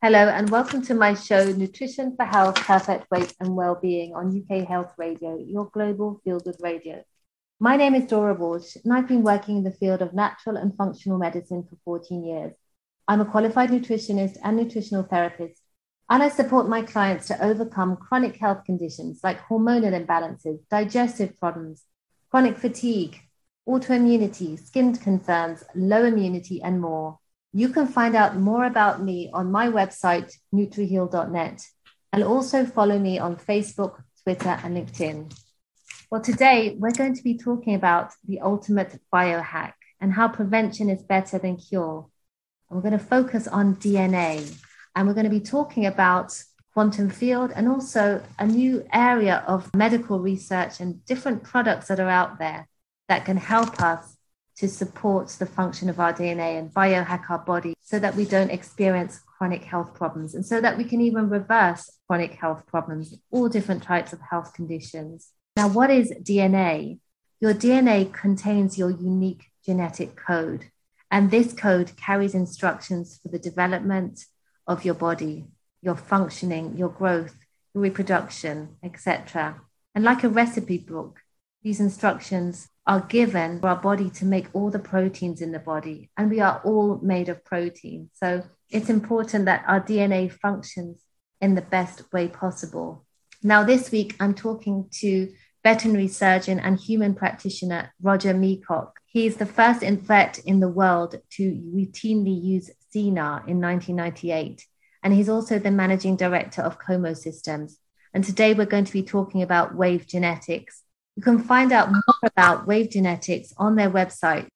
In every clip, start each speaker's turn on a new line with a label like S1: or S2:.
S1: Hello and welcome to my show, Nutrition for Health, Perfect Weight and Wellbeing on UK Health Radio, your global feel-good radio. My name is Dora Walsh and I've been working in the field of natural and functional medicine for 14 years. I'm a qualified nutritionist and nutritional therapist, and I support my clients to overcome chronic health conditions like hormonal imbalances, digestive problems, chronic fatigue, autoimmunity, skin concerns, low immunity, and more. You can find out more about me on my website, nutriheal.net, and also follow me on Facebook, Twitter, and LinkedIn. Well, today we're going to be talking about the ultimate biohack and how prevention is better than cure. And we're going to focus on DNA, and we're going to be talking about quantum field and also a new area of medical research and different products that are out there that can help us to support the function of our DNA and biohack our body so that we don't experience chronic health problems and so that we can even reverse chronic health problems, all different types of health conditions. Now, what is DNA? Your DNA contains your unique genetic code, and this code carries instructions for the development of your body, your functioning, your growth, your reproduction, etc. And like a recipe book, these instructions are given for our body to make all the proteins in the body, and we are all made of protein. So it's important that our DNA functions in the best way possible. Now, this week, I'm talking to veterinary surgeon and human practitioner, Roger Meacock. He's the first vet in the world to routinely use CNAR in 1998, and he's also the managing director of Como Systems. And today we're going to be talking about Wave Genetics. You can find out more about Wave Genetics on their website,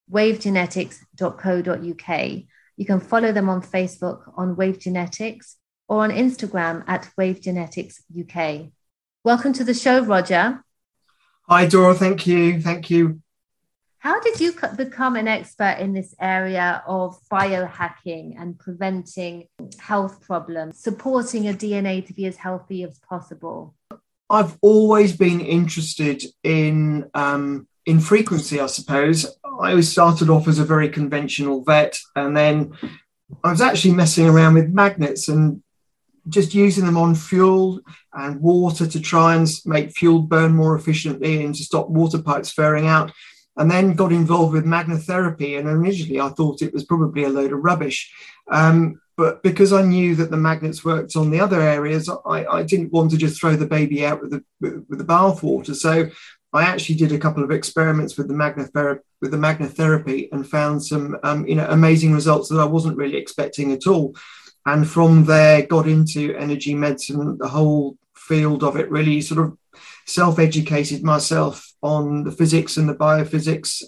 S1: wavegenetics.co.uk. You can follow them on Facebook on Wave Genetics or on Instagram at Wave Genetics UK. Welcome to the show, Roger.
S2: Hi, Dora. Thank you. Thank you.
S1: How did you become an expert in this area of biohacking and preventing health problems, supporting a DNA to be as healthy as possible?
S2: I've always been interested in frequency, I suppose. I always started off as a very conventional vet, and then I was actually messing around with magnets and just using them on fuel and water to try and make fuel burn more efficiently and to stop water pipes flaring out. And then got involved with magnetherapy. And initially I thought it was probably a load of rubbish. But because I knew that the magnets worked on the other areas, I didn't want to just throw the baby out with the bathwater. So I actually did a couple of experiments with the magnetherapy and found some amazing results that I wasn't really expecting at all. And from there, got into energy medicine, the whole field of it, really sort of self-educated myself on the physics and the biophysics.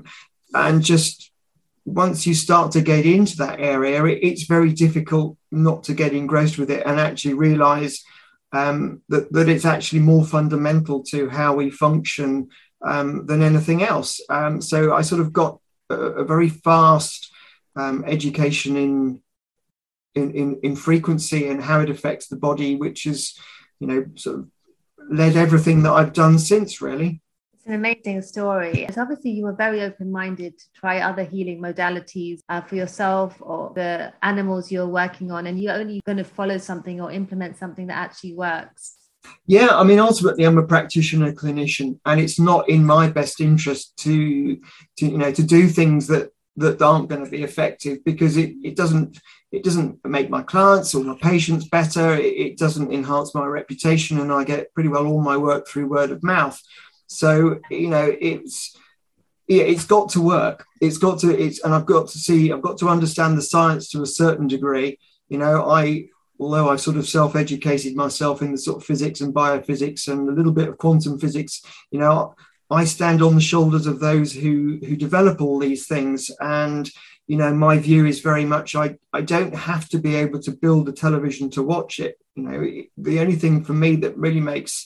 S2: And just once you start to get into that area, it's very difficult not to get engrossed with it and actually realize that it's actually more fundamental to how we function than anything else. So I sort of got a very fast education in frequency and how it affects the body, which is, sort of led everything that I've done since, really.
S1: It's an amazing story. It's obviously you were very open-minded to try other healing modalities for yourself or the animals you're working on, and you're only going to follow something or implement something that actually works.
S2: Yeah, I mean, ultimately, I'm a practitioner, clinician, and it's not in my best interest to do things that aren't going to be effective, because it doesn't make my clients or my patients better. It doesn't enhance my reputation, and I get pretty well all my work through word of mouth. So it's got to work. And I've got to understand the science to a certain degree. Although I've sort of self-educated myself in the sort of physics and biophysics and a little bit of quantum physics, I stand on the shoulders of those who develop all these things. And, my view is very much, I don't have to be able to build a television to watch it. The only thing for me that really makes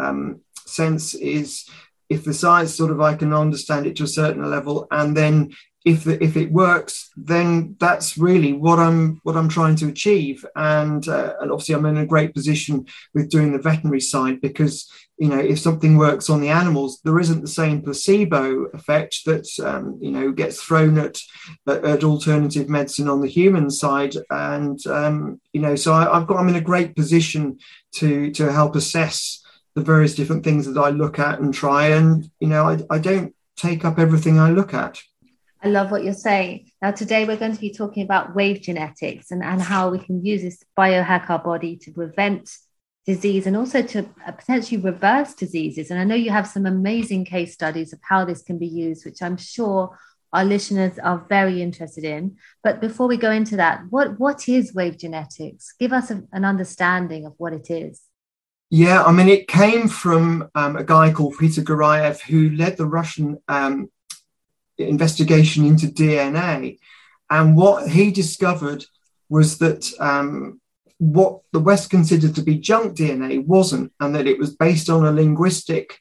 S2: sense is if the science I can understand it to a certain level, and then if it works, then that's really what I'm trying to achieve. And obviously I'm in a great position with doing the veterinary side, because if something works on the animals, there isn't the same placebo effect that gets thrown at alternative medicine on the human side. And so I'm in a great position to help assess the various different things that I look at and try. And I don't take up everything I look at.
S1: I love what you're saying. Now, today we're going to be talking about wave genetics and how we can use this biohack our body to prevent disease and also to potentially reverse diseases. And I know you have some amazing case studies of how this can be used, which I'm sure our listeners are very interested in. But before we go into that, what is wave genetics? Give us an understanding of what it is.
S2: Yeah, I mean, it came from a guy called Peter Gurayev, who led the Russian investigation into DNA. And what he discovered was that what the West considered to be junk DNA wasn't, and that it was based on a linguistic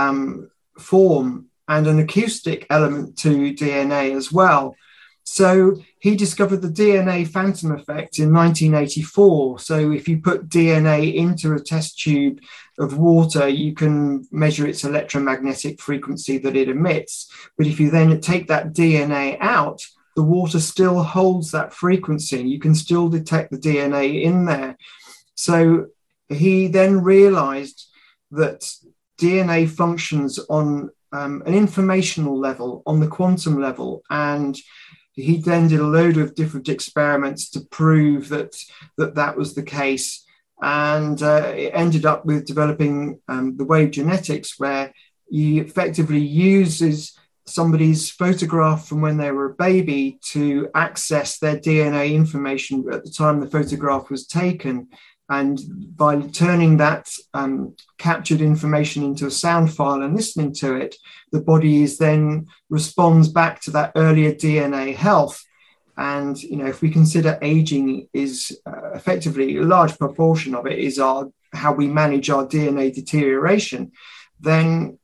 S2: form and an acoustic element to DNA as well. So he discovered the DNA phantom effect in 1984. So if you put DNA into a test tube of water, you can measure its electromagnetic frequency that it emits. But if you then take that DNA out, the water still holds that frequency. You can still detect the DNA in there. So he then realized that DNA functions on an informational level, on the quantum level, and he then did a load of different experiments to prove that was the case. And it ended up with developing the wave genetics, where he effectively uses somebody's photograph from when they were a baby to access their DNA information at the time the photograph was taken. And by turning that captured information into a sound file and listening to it, the body then responds back to that earlier DNA health. And, if we consider aging is effectively a large proportion of it is how we manage our DNA deterioration, then,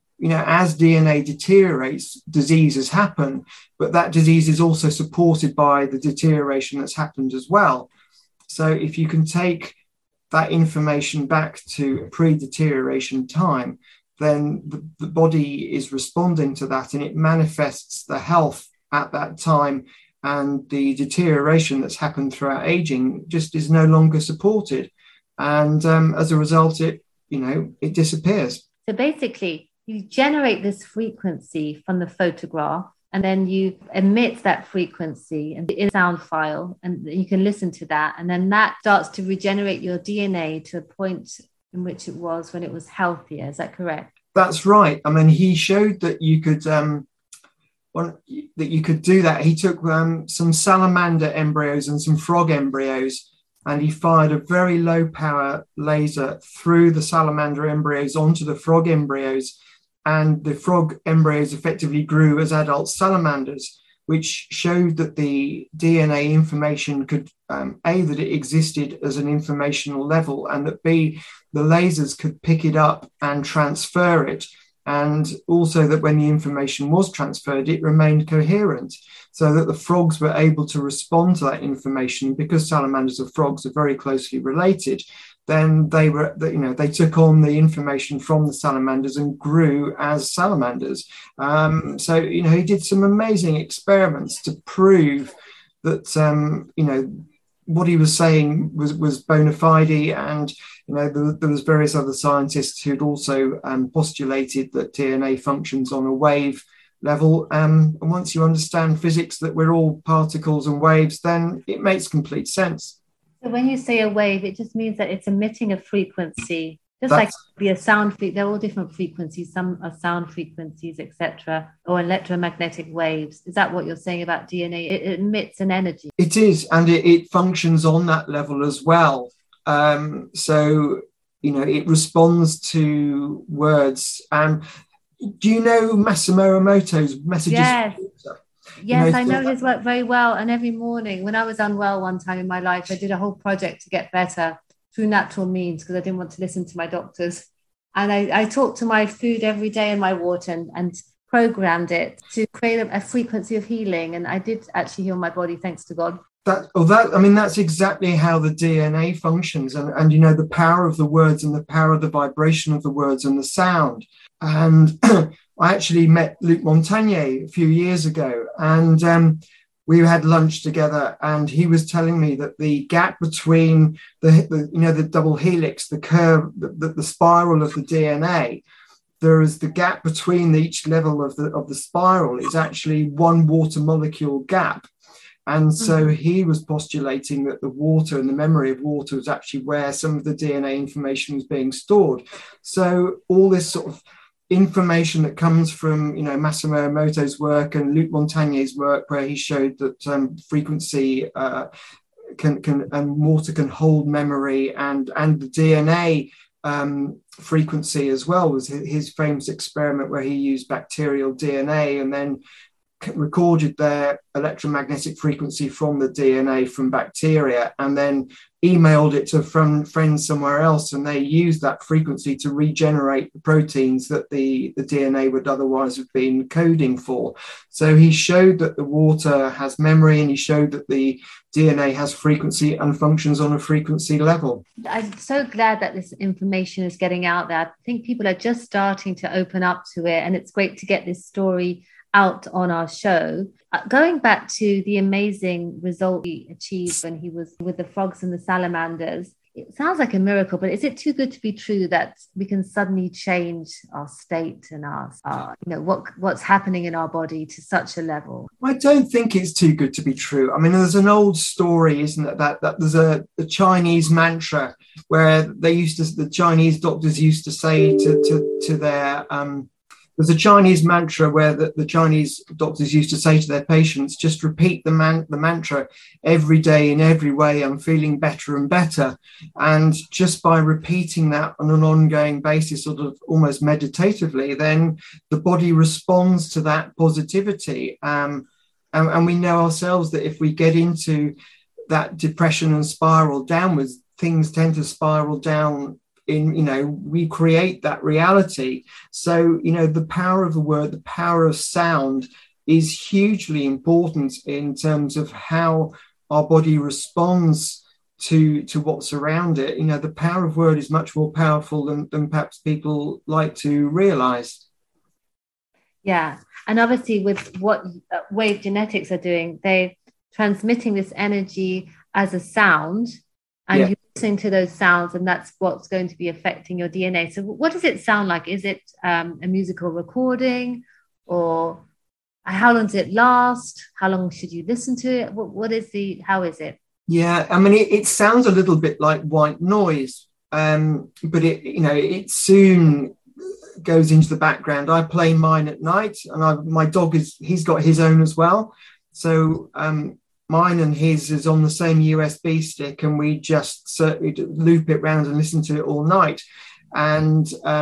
S2: as DNA deteriorates, diseases happen, but that disease is also supported by the deterioration that's happened as well. So if you can take that information back to pre-deterioration time, then the body is responding to that, and it manifests the health at that time, and the deterioration that's happened throughout aging just is no longer supported. And as a result, it disappears.
S1: So basically, you generate this frequency from the photograph, and then you emit that frequency in a sound file, and you can listen to that. And then that starts to regenerate your DNA to a point in which it was when it was healthier. Is that correct?
S2: That's right. I mean, he showed that you could do that. He took some salamander embryos and some frog embryos, and he fired a very low power laser through the salamander embryos onto the frog embryos. And the frog embryos effectively grew as adult salamanders, which showed that the DNA information could, A, that it existed as an informational level, and that B, the lasers could pick it up and transfer it. And also that when the information was transferred, it remained coherent, so that the frogs were able to respond to that information. Because salamanders and frogs are very closely related, then they took on the information from the salamanders and grew as salamanders. So he did some amazing experiments to prove that what he was saying was bona fide. And there was various other scientists who'd also postulated that DNA functions on a wave level. And once you understand physics, that we're all particles and waves, then it makes complete sense.
S1: So when you say a wave, it just means that it's emitting a frequency, just like be a sound. They're all different frequencies. Some are sound frequencies, etc., or electromagnetic waves. Is that what you're saying about DNA? It emits an energy.
S2: It is, and it functions on that level as well. So it responds to words. Do you know Masamu Emoto's messages?
S1: Yes. Yes, I know his work very well. And every morning when I was unwell one time in my life, I did a whole project to get better through natural means, because I didn't want to listen to my doctors. And I talked to my food every day and my water. And programmed it to create a frequency of healing. And I did actually heal my body, thanks to God.
S2: That's exactly how the DNA functions, and you know, the power of the words and the power of the vibration of the words and the sound. And I actually met Luc Montagnier a few years ago, and we had lunch together, and he was telling me that the gap between the double helix, the curve, the spiral of the DNA, there is the gap between each level of the spiral is actually one water molecule gap. And so he was postulating that the water and the memory of water was actually where some of the DNA information was being stored. So all this sort of information that comes from, you know, Masamu Emoto's work and Luc Montagnier's work, where he showed that frequency can and water can hold memory, and the DNA frequency as well, was his famous experiment where he used bacterial DNA and then recorded their electromagnetic frequency from the DNA from bacteria, and then emailed it to friends somewhere else, and they used that frequency to regenerate the proteins that the DNA would otherwise have been coding for. So he showed that the water has memory, and he showed that the DNA has frequency and functions on a frequency level.
S1: I'm so glad that this information is getting out there. I think people are just starting to open up to it, and it's great to get this story out on our show. Going back to the amazing result he achieved when he was with the frogs and the salamanders, it sounds like a miracle, but is it too good to be true that we can suddenly change our state and our what's happening in our body to such a level?
S2: I don't think it's too good to be true. I mean, there's an old story, isn't it, that there's a Chinese mantra where the Chinese doctors used to say to their there's a Chinese mantra where the Chinese doctors used to say to their patients, just repeat the mantra every day in every way. I'm feeling better and better. And just by repeating that on an ongoing basis, sort of almost meditatively, then the body responds to that positivity. And we know ourselves that if we get into that depression and spiral downwards, things tend to spiral down. We create that reality. So, the power of the word, the power of sound is hugely important in terms of how our body responds to what's around it. The power of word is much more powerful than perhaps people like to realize.
S1: Yeah. And obviously with what Wave Genetics are doing, they're transmitting this energy as a sound, and you listen to those sounds, and that's what's going to be affecting your DNA. So what does it sound like? Is it a musical recording, or how long does it last? How long should you listen to it? How is it?
S2: Yeah, I mean, it sounds a little bit like white noise, but it soon goes into the background. I play mine at night, and my dog he's got his own as well. So mine and his is on the same USB stick, and we just certainly loop it round and listen to it all night. And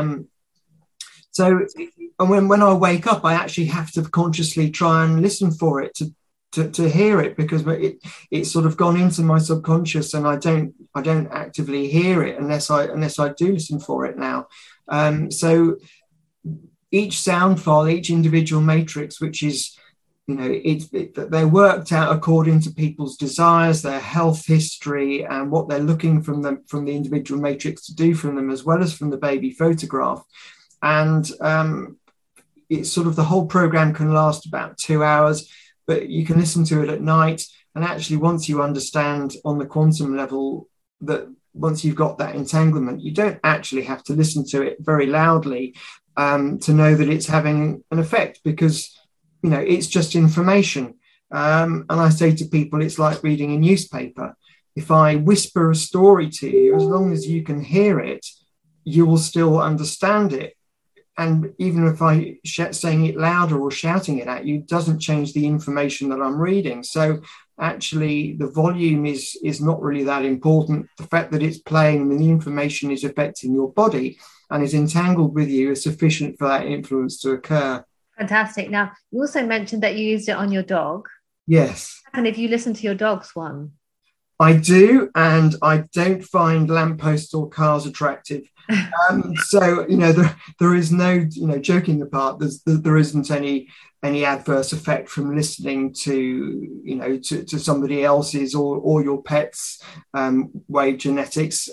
S2: when I wake up, I actually have to consciously try and listen for it to hear it, because it's sort of gone into my subconscious, and I don't actively hear it unless I do listen for it now. So each sound file, each individual matrix, which is they're worked out according to people's desires, their health history, and what they're looking from the individual matrix to do from them, as well as from the baby photograph. And it's sort of, the whole program can last about 2 hours, but you can listen to it at night. And actually, once you understand on the quantum level that once you've got that entanglement, you don't actually have to listen to it very loudly to know that it's having an effect, because it's just information. And I say to people, it's like reading a newspaper. If I whisper a story to you, as long as you can hear it, you will still understand it. And even if I saying it louder or shouting it at you, doesn't change the information that I'm reading. So actually, the volume is not really that important. The fact that it's playing and the information is affecting your body and is entangled with you is sufficient for that influence to occur.
S1: Fantastic. Now, you also mentioned that you used it on your dog.
S2: Yes.
S1: And if you listen to your dog's one?
S2: I do, and I don't find lampposts or cars attractive. So there is no, joking apart, there isn't any adverse effect from listening to somebody else's or your pet's Wave Genetics,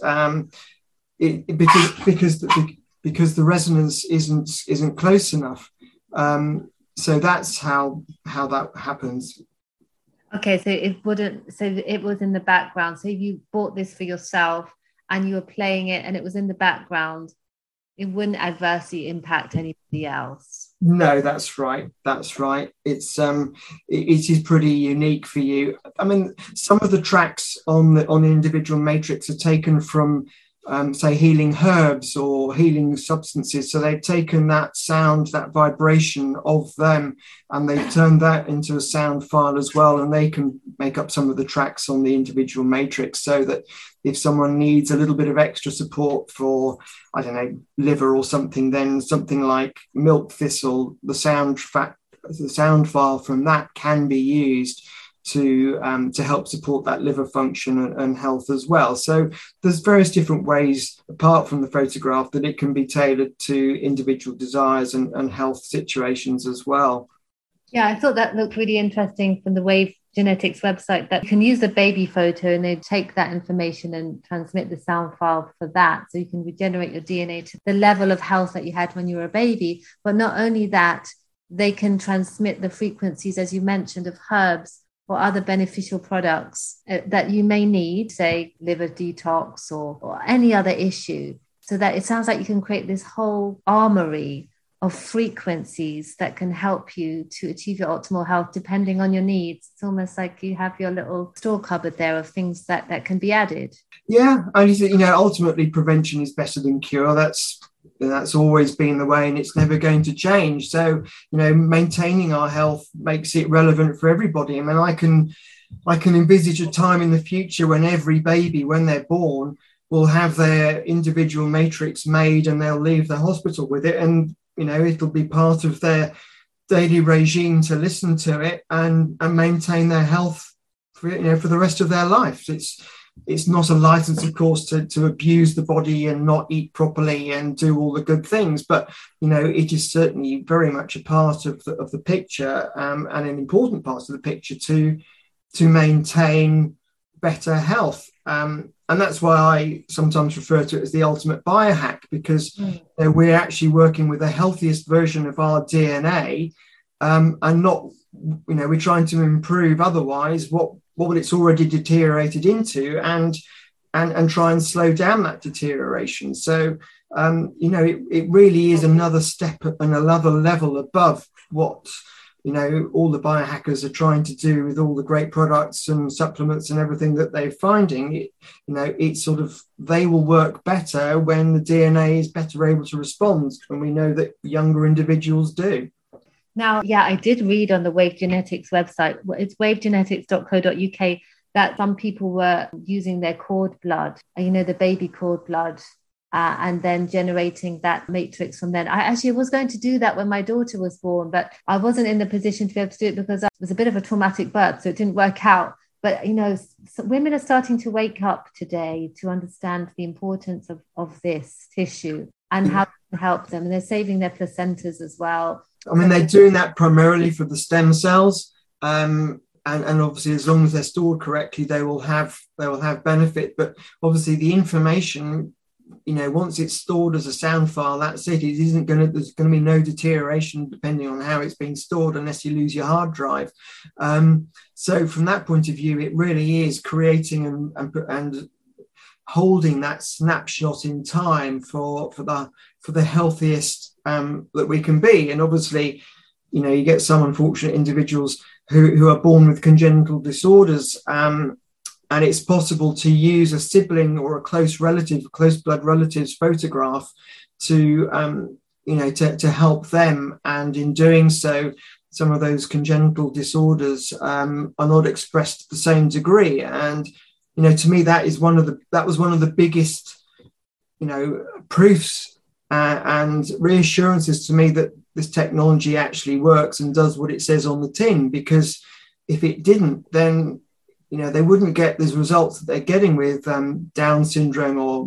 S2: because the resonance isn't close enough. So that's how that happens.
S1: Okay, so it was in the background. So you bought this for yourself and you were playing it and it was in the background, it wouldn't adversely impact anybody else.
S2: No, that's right. It's it is pretty unique for you. I mean, some of the tracks on the individual matrix are taken from say healing herbs or healing substances. So they've taken that sound, that vibration of them, and they've turned that into a sound file as well. And they can make up some of the tracks on the individual matrix, so that if someone needs a little bit of extra support for, I don't know, liver or something, then something like milk thistle, the sound file from that can be used to help support that liver function and health as well. So there's various different ways, apart from the photograph, that it can be tailored to individual desires and health situations as well.
S1: Yeah, I thought that looked really interesting from the Wave Genetics website, that you can use a baby photo and they take that information and transmit the sound file for that. So you can regenerate your DNA to the level of health that you had when you were a baby. But not only that, they can transmit the frequencies, as you mentioned, of herbs or other beneficial products that you may need, say liver detox or any other issue. So that it sounds like you can create this whole armory of frequencies that can help you to achieve your optimal health depending on your needs. It's almost like you have your little store cupboard there of things that can be added.
S2: Yeah, and ultimately prevention is better than cure. That's always been the way, and it's never going to change. So, maintaining our health makes it relevant for everybody. I mean, I can envisage a time in the future when every baby, when they're born, will have their individual matrix made and they'll leave the hospital with it. And, it'll be part of their daily regime to listen to it and maintain their health for the rest of their life. It's not a license, of course, to abuse the body and not eat properly and do all the good things, but it is certainly very much a part of the picture, and an important part of the picture to maintain better health. And that's why I sometimes refer to it as the ultimate biohack, because we're actually working with the healthiest version of our DNA, and not, we're trying to improve otherwise what it's already deteriorated into, and try and slow down that deterioration. So, it really is another step and another level above what, all the biohackers are trying to do with all the great products and supplements and everything that they're finding. It's sort of, they will work better when the DNA is better able to respond. And we know that younger individuals do.
S1: Now, yeah, I did read on the Wave Genetics website, it's wavegenetics.co.uk, that some people were using their cord blood, the baby cord blood, and then generating that matrix from then. I actually was going to do that when my daughter was born, but I wasn't in the position to be able to do it because it was a bit of a traumatic birth, so it didn't work out. But, women are starting to wake up today to understand the importance of this tissue and how to help them. And they're saving their placentas as well.
S2: I mean, they're doing that primarily for the stem cells. And obviously, as long as they're stored correctly, they will have benefit. But obviously, the information, once it's stored as a sound file, that's it. There's going to be no deterioration depending on how it's being stored, unless you lose your hard drive. So from that point of view, it really is creating and holding that snapshot in time for the healthiest that we can be. And obviously, you get some unfortunate individuals who are born with congenital disorders, and it's possible to use a sibling or a close blood relative's photograph to help them. And in doing so, some of those congenital disorders are not expressed to the same degree. And to me, that was one of the biggest proofs and reassurances to me that this technology actually works and does what it says on the tin. Because if it didn't, then they wouldn't get these results that they're getting with Down syndrome or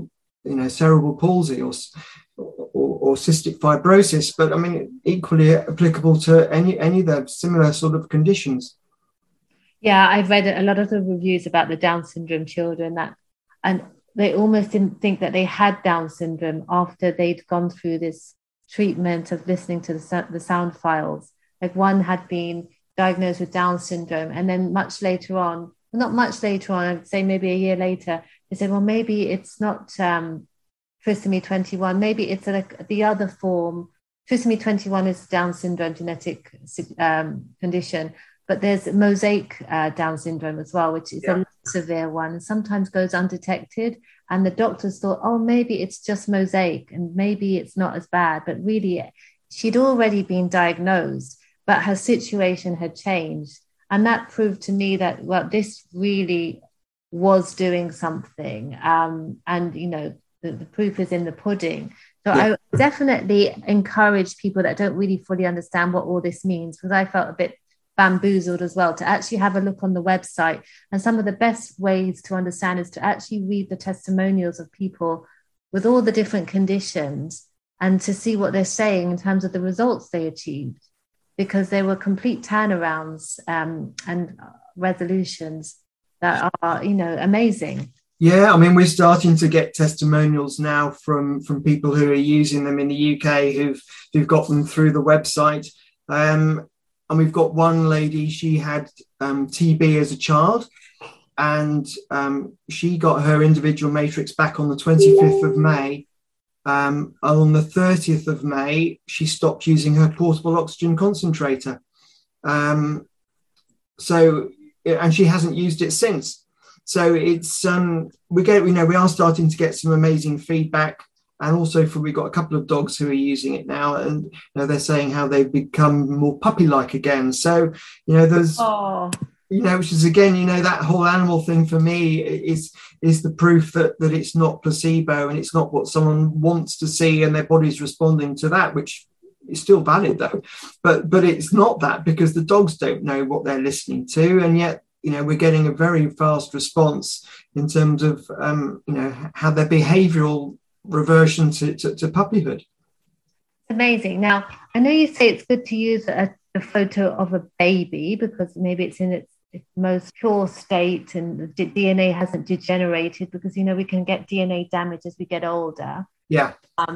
S2: cerebral palsy or cystic fibrosis, but I mean, equally applicable to any of the similar sort of conditions.
S1: Yeah, I've read a lot of the reviews about the Down syndrome children and they almost didn't think that they had Down syndrome after they'd gone through this treatment of listening to the sound files. Like one had been diagnosed with Down syndrome, and then not much later on, I'd say maybe a year later, they said, well, maybe it's not trisomy 21, maybe it's like the other form. Trisomy 21 is Down syndrome genetic condition, but there's mosaic Down syndrome as well, which is a less severe one and sometimes goes undetected. And the doctors thought, oh, maybe it's just mosaic and maybe it's not as bad. But really, she'd already been diagnosed, but her situation had changed. And that proved to me that, well, this really was doing something. And, the proof is in the pudding. So I definitely encourage people that don't really fully understand what all this means, because I felt a bit bamboozled as well, to actually have a look on the website. And some of the best ways to understand is to actually read the testimonials of people with all the different conditions and to see what they're saying in terms of the results they achieved, because they were complete turnarounds and resolutions that are, amazing.
S2: Yeah, I mean, we're starting to get testimonials now from people who are using them in the UK who've got them through the website. And we've got one lady, she had TB as a child, and she got her individual matrix back on the 25th of May. On the 30th of May, she stopped using her portable oxygen concentrator. And she hasn't used it since. So it's we are starting to get some amazing feedback. And also we've got a couple of dogs who are using it now, and they're saying how they've become more puppy-like again. So there's which is again that whole animal thing for me is the proof that it's not placebo and it's not what someone wants to see and their body's responding to that, which is still valid though. But it's not that, because the dogs don't know what they're listening to, and yet we're getting a very fast response in terms of how their behavioural reversion to puppyhood.
S1: Amazing. Now, I know you say it's good to use a photo of a baby because maybe it's in its most pure state and the DNA hasn't degenerated, because we can get DNA damage as we get older.
S2: Yeah.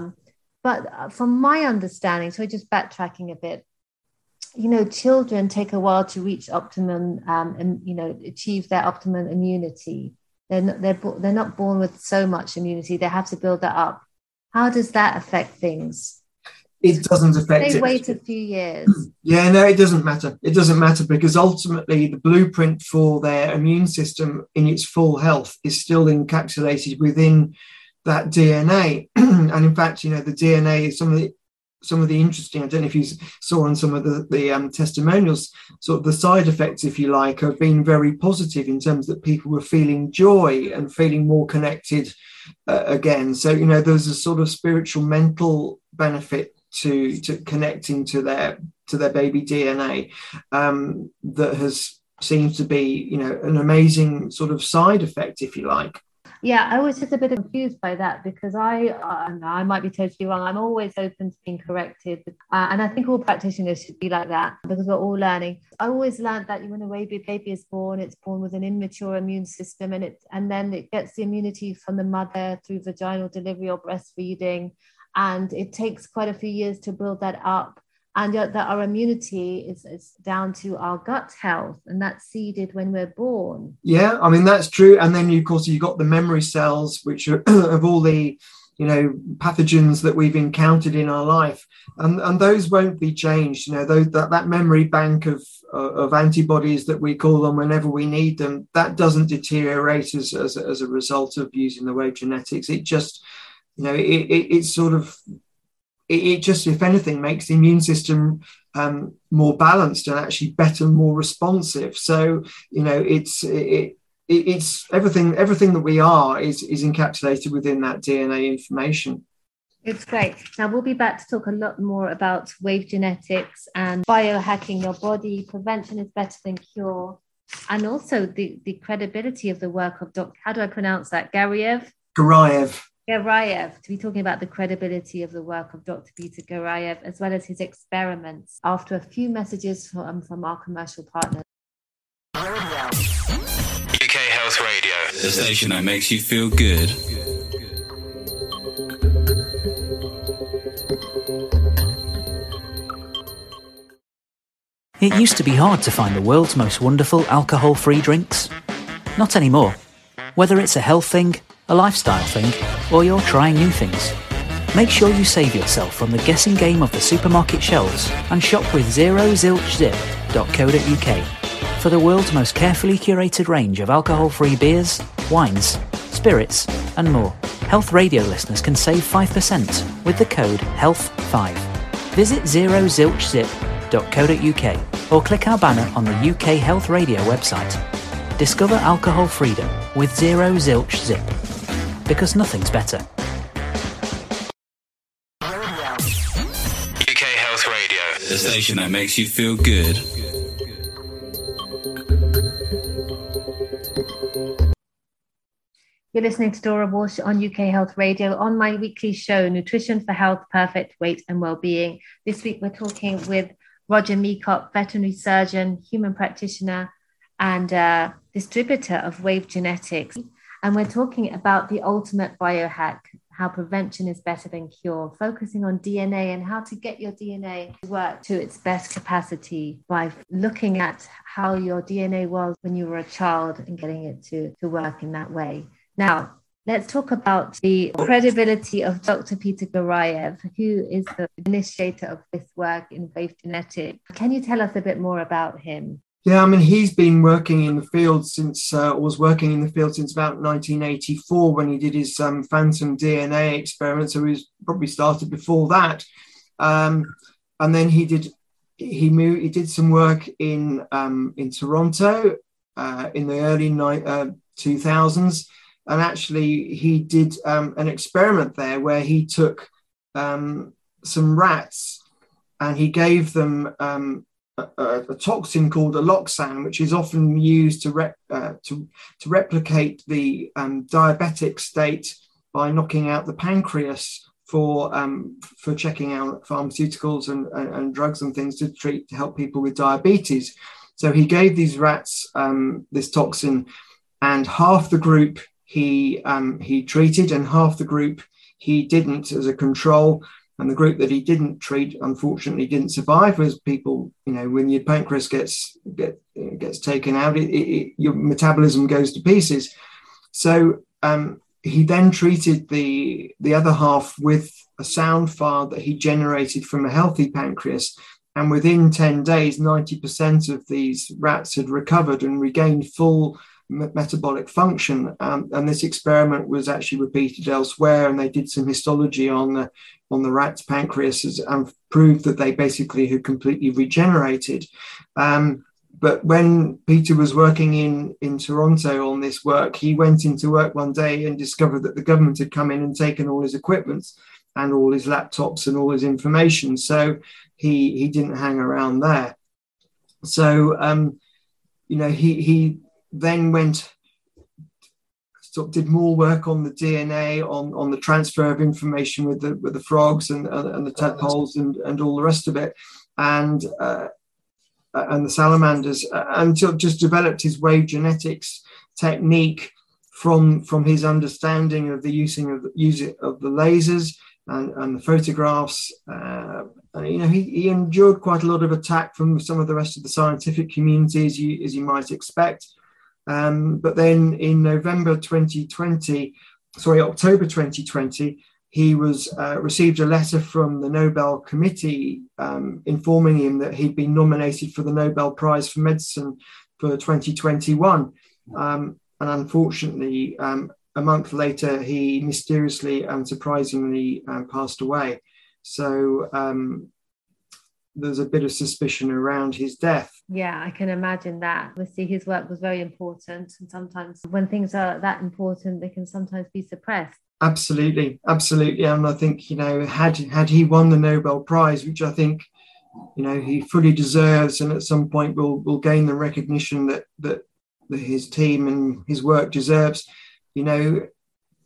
S1: But from my understanding, so just backtracking a bit, children take a while to reach optimum and achieve their optimum immunity. They're not born with so much immunity. They have to build that up. How does that affect things?
S2: It doesn't affect it.
S1: They wait a few years.
S2: Yeah, no, it doesn't matter. It doesn't matter, because ultimately the blueprint for their immune system in its full health is still encapsulated within that DNA. And in fact, the DNA is some of the interesting, I don't know if you saw on some of the testimonials, sort of the side effects, if you like, have been very positive in terms that people were feeling joy and feeling more connected again. So, there's a sort of spiritual, mental benefit to connecting to their baby DNA that seems to be, an amazing sort of side effect, if you like.
S1: Yeah, I was just a bit confused by that, because I might be totally wrong. I'm always open to being corrected. And I think all practitioners should be like that, because we're all learning. I always learned that when a baby is born, it's born with an immature immune system, and then it gets the immunity from the mother through vaginal delivery or breastfeeding. And it takes quite a few years to build that up. And that our immunity is down to our gut health, and that's seeded when we're born.
S2: Yeah, I mean, that's true. And then, of course, you've got the memory cells, which are of all the, pathogens that we've encountered in our life. And those won't be changed. That memory bank of antibodies that we call them whenever we need them, that doesn't deteriorate as a result of using the wave genetics. It just, it's sort of... It just, if anything, makes the immune system more balanced and actually better, more responsive. So, it's everything that we are is encapsulated within that DNA information.
S1: It's great. Now we'll be back to talk a lot more about wave genetics and biohacking your body. Prevention is better than cure, and also the credibility of the work of Dr. How do I pronounce that? Garayev. Garayev to be talking about the credibility of the work of Dr. Peter Garayev, as well as his experiments, after a few messages from our commercial partners.
S3: UK Health Radio, the station that makes you feel good.
S4: It used to be hard to find the world's most wonderful alcohol-free drinks. Not anymore. Whether it's a health thing, a lifestyle thing, or you're trying new things, make sure you save yourself from the guessing game of the supermarket shelves and shop with zerozilchzip.co.uk for the world's most carefully curated range of alcohol-free beers, wines, spirits, and more. Health Radio listeners can save 5% with the code HEALTH5. Visit zerozilchzip.co.uk or click our banner on the UK Health Radio website. Discover alcohol freedom with Zero Zilch Zip, because nothing's better.
S3: UK Health Radio, the station that makes you feel good.
S1: You're listening to Dora Walsh on UK Health Radio on my weekly show, Nutrition for Health, Perfect Weight and Wellbeing. This week we're talking with Roger Meacott, veterinary surgeon, human practitioner, and distributor of Wave Genetics. And we're talking about the ultimate biohack, how prevention is better than cure, focusing on DNA and how to get your DNA to work to its best capacity by looking at how your DNA was when you were a child and getting it to work in that way. Now, let's talk about the credibility of Dr. Peter Garayev, who is the initiator of this work in Wave Genetics. Can you tell us a bit more about him?
S2: Yeah, I mean, he's been working in the field since about 1984 when he did his phantom DNA experiment. So he's probably started before that. And then he did some work in Toronto in the early 2000s. And actually, he did an experiment there where he took some rats and he gave them a toxin called aloxan, which is often used to replicate the diabetic state by knocking out the pancreas for checking out pharmaceuticals and drugs and things to help people with diabetes. So he gave these rats this toxin, and half the group he treated and half the group he didn't as a control. And the group that he didn't treat, unfortunately, didn't survive. As people, when your pancreas gets taken out, your metabolism goes to pieces. So he then treated the other half with a sound file that he generated from a healthy pancreas. And within 10 days, 90% of these rats had recovered and regained full metabolic function. And this experiment was actually repeated elsewhere, and they did some histology on the rat's pancreas and proved that they basically had completely regenerated. But when Peter was working in Toronto on this work, he went into work one day and discovered that the government had come in and taken all his equipment and all his laptops and all his information. So he didn't hang around there. So, he then did more work on the DNA, on the transfer of information with the frogs and the tadpoles and all the rest of it, and the salamanders, until just developed his Wave Genetics technique from his understanding of the using of the lasers and the photographs. He endured quite a lot of attack from some of the rest of the scientific community, as you might expect. But then in October 2020, he received a letter from the Nobel Committee informing him that he'd been nominated for the Nobel Prize for Medicine for 2021. And unfortunately, a month later, he mysteriously and surprisingly passed away. So there's a bit of suspicion around his death.
S1: Yeah, I can imagine that. Obviously, his work was very important. And sometimes when things are that important, they can sometimes be suppressed.
S2: Absolutely. And I think, had he won the Nobel Prize, which I think, he fully deserves, and at some point will gain the recognition that his team and his work deserves,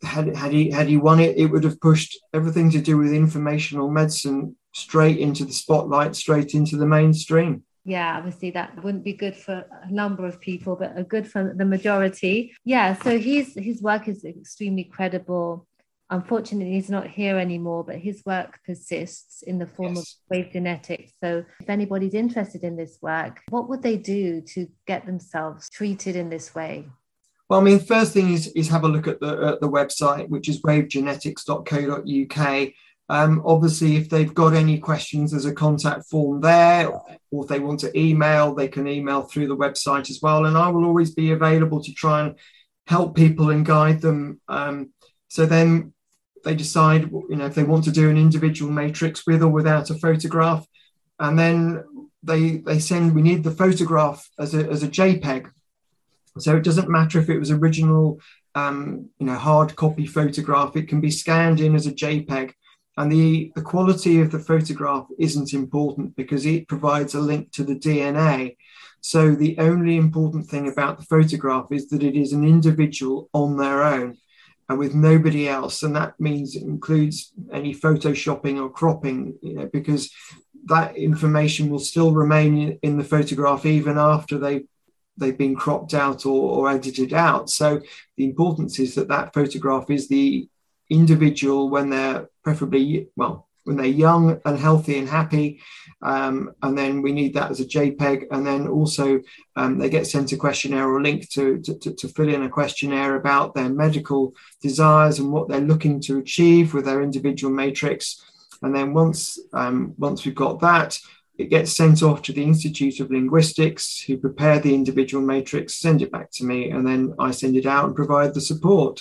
S2: had he won it, it would have pushed everything to do with informational medicine straight into the spotlight, straight into the mainstream.
S1: Yeah, obviously that wouldn't be good for a number of people, but good for the majority. Yeah, so his work is extremely credible. Unfortunately, he's not here anymore, but his work persists in the form of Wave Genetics. So if anybody's interested in this work, what would they do to get themselves treated in this way?
S2: Well, I mean, first thing is have a look at the website, which is wavegenetics.co.uk. Obviously, if they've got any questions, there's a contact form there, or if they want to email, they can email through the website as well. And I will always be available to try and help people and guide them. So then they decide, if they want to do an individual matrix with or without a photograph, and then we need the photograph as a JPEG. So it doesn't matter if it was original, hard copy photograph. It can be scanned in as a JPEG. And the quality of the photograph isn't important because it provides a link to the DNA. So the only important thing about the photograph is that it is an individual on their own and with nobody else. And that means it includes any photoshopping or cropping, because that information will still remain in the photograph even after they've been cropped out or edited out. So the importance is that photograph is the individual when they're when they're young and healthy and happy, and then we need that as a JPEG, and then also they get sent a questionnaire or a link to fill in a questionnaire about their medical desires and what they're looking to achieve with their individual matrix. And then once we've got that, it gets sent off to the Institute of Linguistics, who prepare the individual matrix, send it back to me, and then I send it out and provide the support.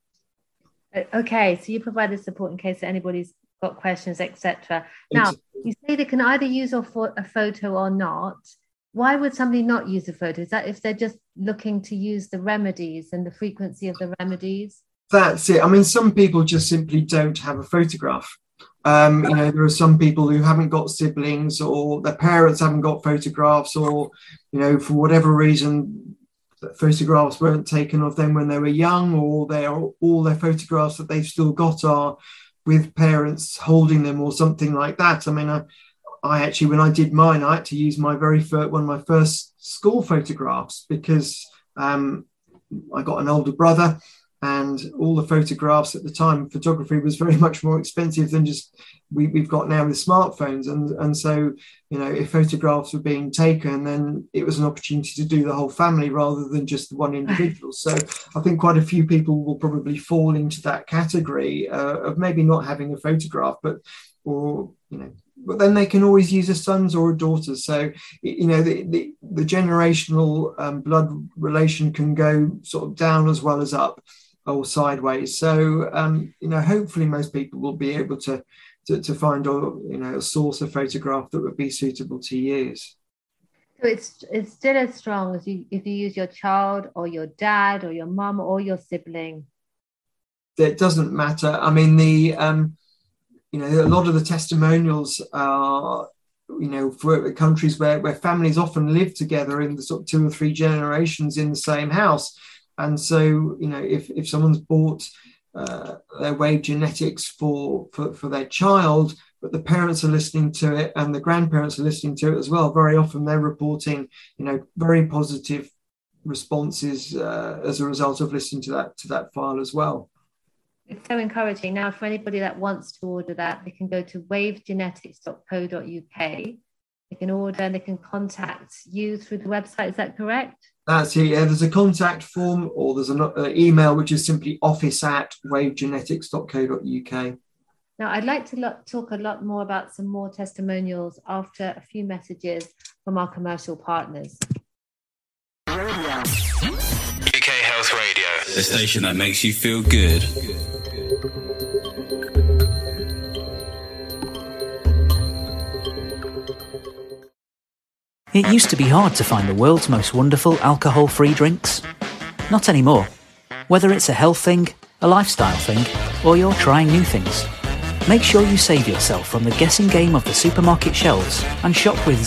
S1: Okay, so you provide the support in case anybody's got questions, etc. Now, you say they can either use a photo or not. Why would somebody not use a photo? Is that if they're just looking to use the remedies and the frequency of the remedies?
S2: That's it. I mean, some people just simply don't have a photograph. There are some people who haven't got siblings, or their parents haven't got photographs, or, for whatever reason, photographs weren't taken of them when they were young, or all their photographs that they've still got are with parents holding them or something like that. I mean, I actually, when I did mine, I had to use one of my first school photographs because I got an older brother, and all the photographs at the time, photography was very much more expensive than just we've got now with smartphones. And so, if photographs were being taken, then it was an opportunity to do the whole family rather than just one individual. So I think quite a few people will probably fall into that category of maybe not having a photograph, but then they can always use a son's or a daughter's. So, the generational blood relation can go sort of down as well as up or sideways. So, hopefully most people will be able to find a source of photograph that would be suitable to use.
S1: So it's still as strong as if you use your child or your dad or your mum or your sibling.
S2: It doesn't matter. I mean, a lot of the testimonials are, for countries where families often live together in the sort of 2 or 3 generations in the same house. And so, if someone's bought their Wave Genetics for their child, but the parents are listening to it and the grandparents are listening to it as well, very often they're reporting, very positive responses as a result of listening to that file as well.
S1: It's so encouraging. Now, for anybody that wants to order that, they can go to wavegenetics.co.uk. They can order and they can contact you through the website. Is that correct?
S2: That's it. Yeah, there's a contact form, or there's an email, which is simply office@wavegenetics.co.uk.
S1: Now, I'd like to talk a lot more about some more testimonials after a few messages from our commercial partners.
S3: UK Health Radio, the station that makes you feel good.
S4: It used to be hard to find the world's most wonderful alcohol-free drinks. Not anymore. Whether it's a health thing, a lifestyle thing, or you're trying new things, make sure you save yourself from the guessing game of the supermarket shelves and shop with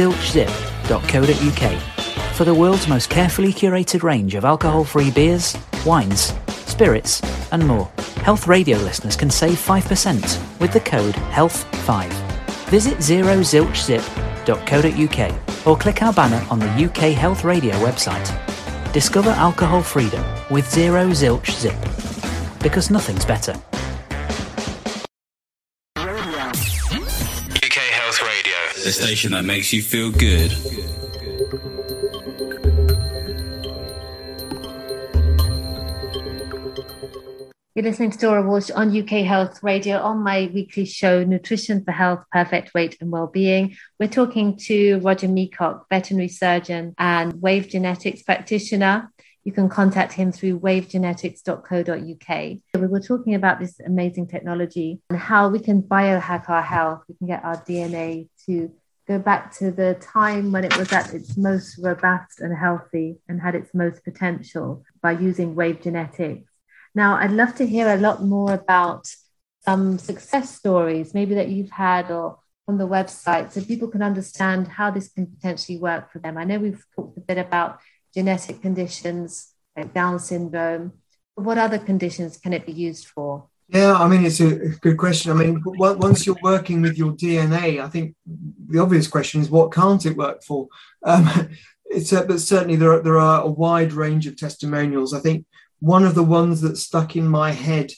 S4: zerozilchzip.co.uk for the world's most carefully curated range of alcohol-free beers, wines, spirits, and more. Health Radio listeners can save 5% with the code HEALTH5. Visit zerozilchzip.co.uk or click our banner on the UK Health Radio website. Discover alcohol freedom with Zero Zilch Zip, because nothing's better.
S3: UK Health Radio, the station that makes you feel good.
S1: You're listening to Dora Walsh on UK Health Radio on my weekly show, Nutrition for Health, Perfect Weight and Wellbeing. We're talking to Roger Meacock, veterinary surgeon and Wave Genetics practitioner. You can contact him through wavegenetics.co.uk. We were talking about this amazing technology and how we can biohack our health. We can get our DNA to go back to the time when it was at its most robust and healthy and had its most potential by using Wave Genetics. Now, I'd love to hear a lot more about some success stories, maybe that you've had or on the website, so people can understand how this can potentially work for them. I know we've talked a bit about genetic conditions like Down syndrome. But what other conditions can it be used for?
S2: Yeah, I mean, it's a good question. I mean, once you're working with your DNA, I think the obvious question is, what can't it work for? But certainly there are a wide range of testimonials. I think one of the ones that stuck in my head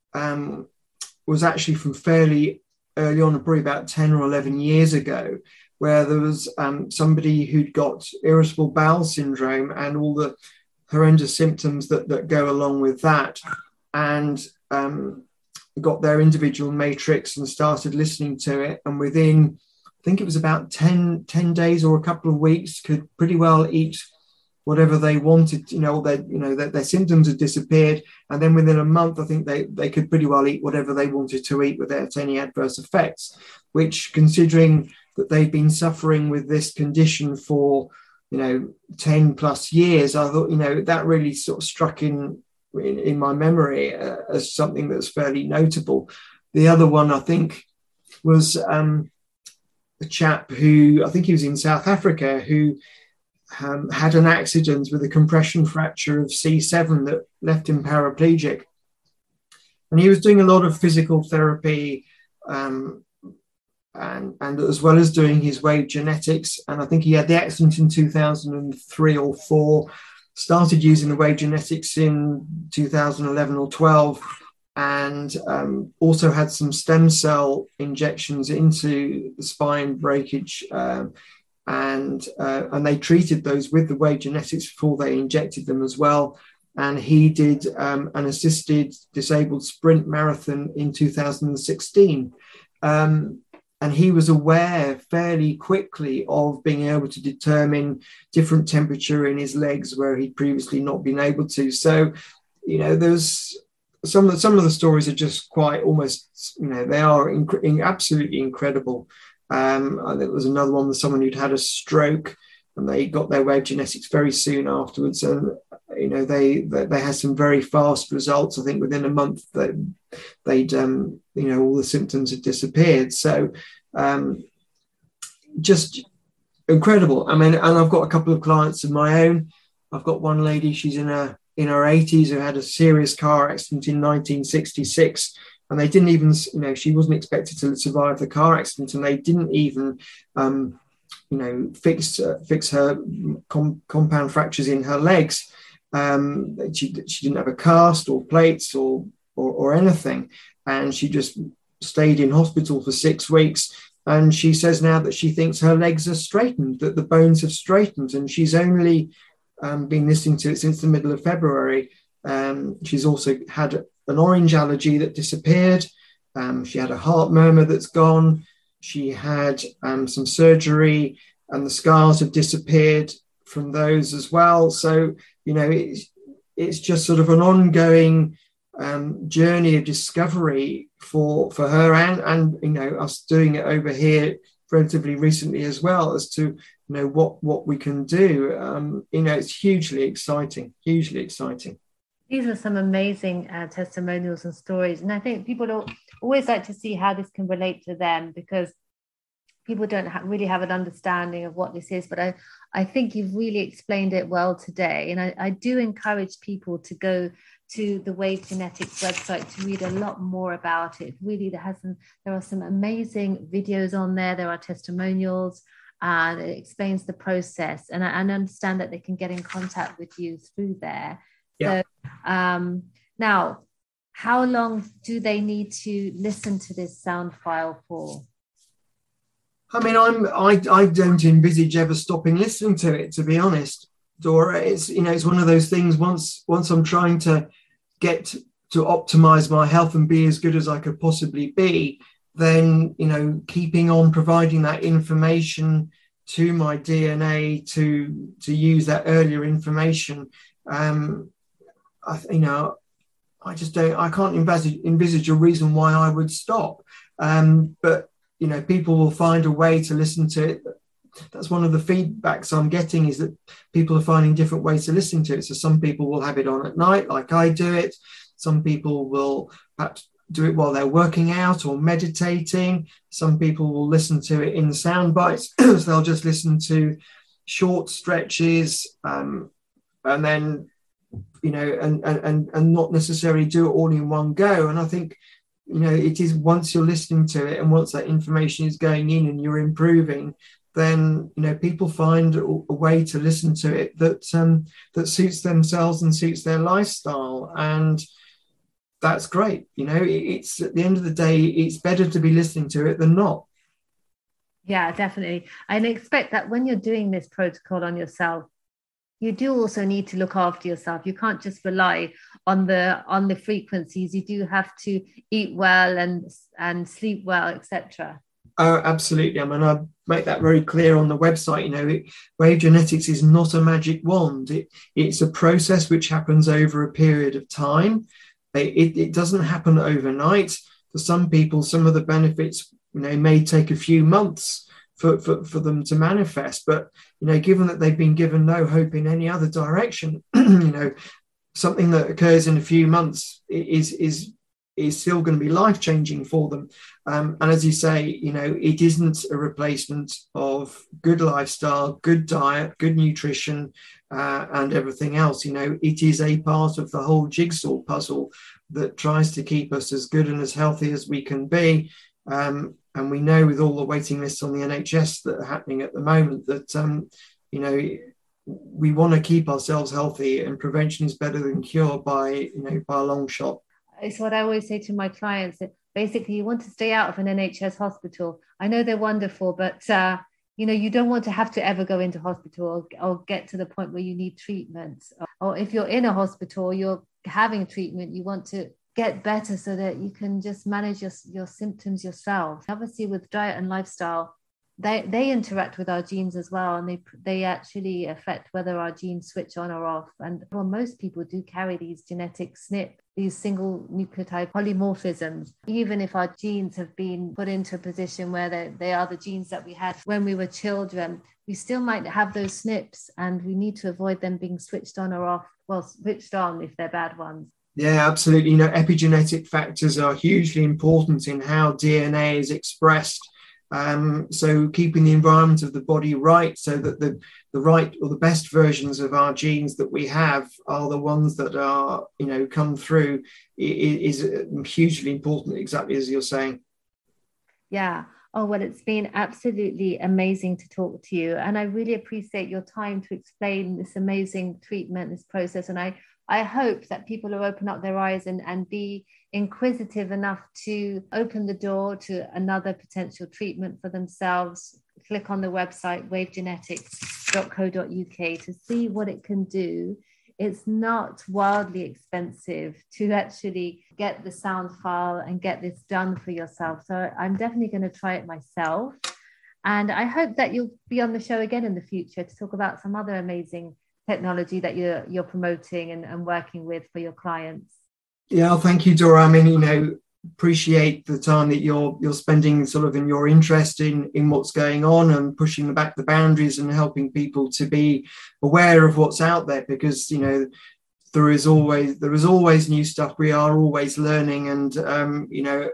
S2: was actually from fairly early on, probably about 10 or 11 years ago, where there was somebody who'd got irritable bowel syndrome and all the horrendous symptoms that go along with that, and got their individual matrix and started listening to it. And within, I think it was about 10 days or a couple of weeks, could pretty well eat whatever they wanted. Their symptoms had disappeared, and then within a month, I think they could pretty well eat whatever they wanted to eat without any adverse effects, which, considering that they've been suffering with this condition for 10 plus years, I thought that really sort of struck in my memory as something that's fairly notable. The other one, I think, was a chap who, I think he was in South Africa, who had an accident with a compression fracture of C7 that left him paraplegic. And he was doing a lot of physical therapy and as well as doing his Wave Genetics. And I think he had the accident in 2003 or 4, started using the Wave Genetics in 2011 or 12, and also had some stem cell injections into the spine breakage, and they treated those with the Wave Genetics before they injected them as well. And he did an assisted disabled sprint marathon in 2016. And he was aware fairly quickly of being able to determine different temperature in his legs where he'd previously not been able to. So, there's some of the stories are just quite almost, they are absolutely incredible. There was another one with someone who'd had a stroke, and they got their Wave Genetics very soon afterwards, and they had some very fast results. I think within a month they'd all the symptoms had disappeared. So just incredible. I mean, and I've got a couple of clients of my own. I've got one lady, she's in her 80s, who had a serious car accident in 1966. And they didn't even, she wasn't expected to survive the car accident, and they didn't even, fix her compound fractures in her legs. She didn't have a cast or plates or anything, and she just stayed in hospital for 6 weeks. And she says now that she thinks her legs are straightened, that the bones have straightened, and she's only been listening to it since the middle of February. She's also had an orange allergy that disappeared. She had a heart murmur that's gone. She had some surgery, and the scars have disappeared from those as well. So, it's just sort of an ongoing journey of discovery for her and us doing it over here relatively recently as well, as to what we can do. It's hugely exciting.
S1: These are some amazing testimonials and stories. And I think people always like to see how this can relate to them, because people don't really have an understanding of what this is, but I think you've really explained it well today. And I do encourage people to go to the Wave Genetics website to read a lot more about it. Really, there are some amazing videos on there. There are testimonials, and it explains the process. And I understand that they can get in contact with you through there. Yeah. So now, how long do they need to listen to this sound file for?
S2: I mean, I don't envisage ever stopping listening to it, to be honest, Dora. It's one of those things. Once I'm trying to get to optimize my health and be as good as I could possibly be, then keeping on providing that information to my DNA to use that earlier information. I can't envisage a reason why I would stop. But people will find a way to listen to it. That's one of the feedbacks I'm getting, is that people are finding different ways to listen to it. So some people will have it on at night, like I do it. Some people will perhaps do it while they're working out or meditating. Some people will listen to it in sound bites. So they'll just listen to short stretches, and then, and not necessarily do it all in one go. And I think, it is, once you're listening to it and once that information is going in and you're improving, then, people find a way to listen to it that suits themselves and suits their lifestyle. And that's great. It's, at the end of the day, it's better to be listening to it than not.
S1: Yeah, definitely. And expect that when you're doing this protocol on yourself, you do also need to look after yourself. You can't just rely on the frequencies. You do have to eat well and sleep well, etc.
S2: Oh, absolutely. I mean, I make that very clear on the website. Wave Genetics is not a magic wand. It's a process which happens over a period of time. It doesn't happen overnight. For some people, some of the benefits may take a few months for them to manifest. But given that they've been given no hope in any other direction, something that occurs in a few months is still going to be life-changing for them. And as you say, it isn't a replacement of good lifestyle, good diet, good nutrition, and everything else. It is a part of the whole jigsaw puzzle that tries to keep us as good and as healthy as we can be. And we know, with all the waiting lists on the NHS that are happening at the moment, that, we want to keep ourselves healthy, and prevention is better than cure by a long shot.
S1: It's what I always say to my clients, that basically you want to stay out of an NHS hospital. I know they're wonderful, but you don't want to have to ever go into hospital or get to the point where you need treatment. Or if you're in a hospital, you're having treatment, you want to get better so that you can just manage your symptoms yourself. Obviously, with diet and lifestyle, they interact with our genes as well, and they actually affect whether our genes switch on or off. And most people do carry these genetic SNP, these single nucleotide polymorphisms. Even if our genes have been put into a position where they are the genes that we had when we were children, we still might have those SNPs, and we need to avoid them being switched on or off. Well, switched on if they're bad ones.
S2: Yeah, absolutely. Epigenetic factors are hugely important in how DNA is expressed. So keeping the environment of the body right, so that the right or the best versions of our genes that we have are the ones that are, come through, is hugely important, exactly as you're saying. Yeah.
S1: Oh, well, it's been absolutely amazing to talk to you. And I really appreciate your time to explain this amazing treatment, this process. And I hope that people will open up their eyes and be inquisitive enough to open the door to another potential treatment for themselves. Click on the website, wavegenetics.co.uk, to see what it can do. It's not wildly expensive to actually get the sound file and get this done for yourself. So I'm definitely going to try it myself. And I hope that you'll be on the show again in the future to talk about some other amazing technology that you're promoting and working with for your clients.
S2: Yeah, well, thank you, Dora. I mean, appreciate the time that you're spending sort of in your interest in what's going on and pushing back the boundaries and helping people to be aware of what's out there, because there is always new stuff. We are always learning, and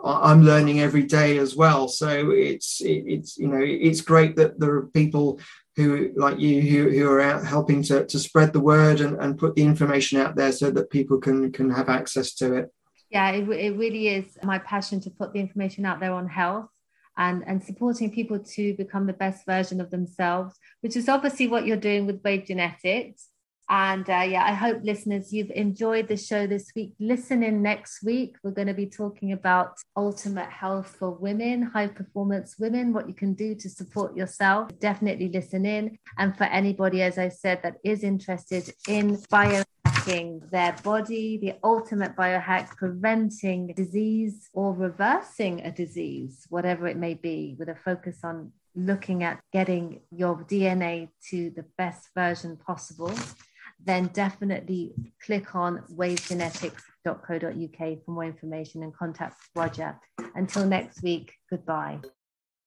S2: I'm learning every day as well. So it's great that there are people who like you who are out helping to spread the word and put the information out there so that people can have access to it.
S1: Yeah, it really is my passion to put the information out there on health and supporting people to become the best version of themselves, which is obviously what you're doing with Wave Genetics. And I hope listeners, you've enjoyed the show this week. Listen in next week. We're going to be talking about ultimate health for women, high performance women, what you can do to support yourself. Definitely listen in. And for anybody, as I said, that is interested in biohacking their body, the ultimate biohack, preventing disease or reversing a disease, whatever it may be, with a focus on looking at getting your DNA to the best version possible, then definitely click on wavegenetics.co.uk for more information and contact Roger. Until next week, goodbye.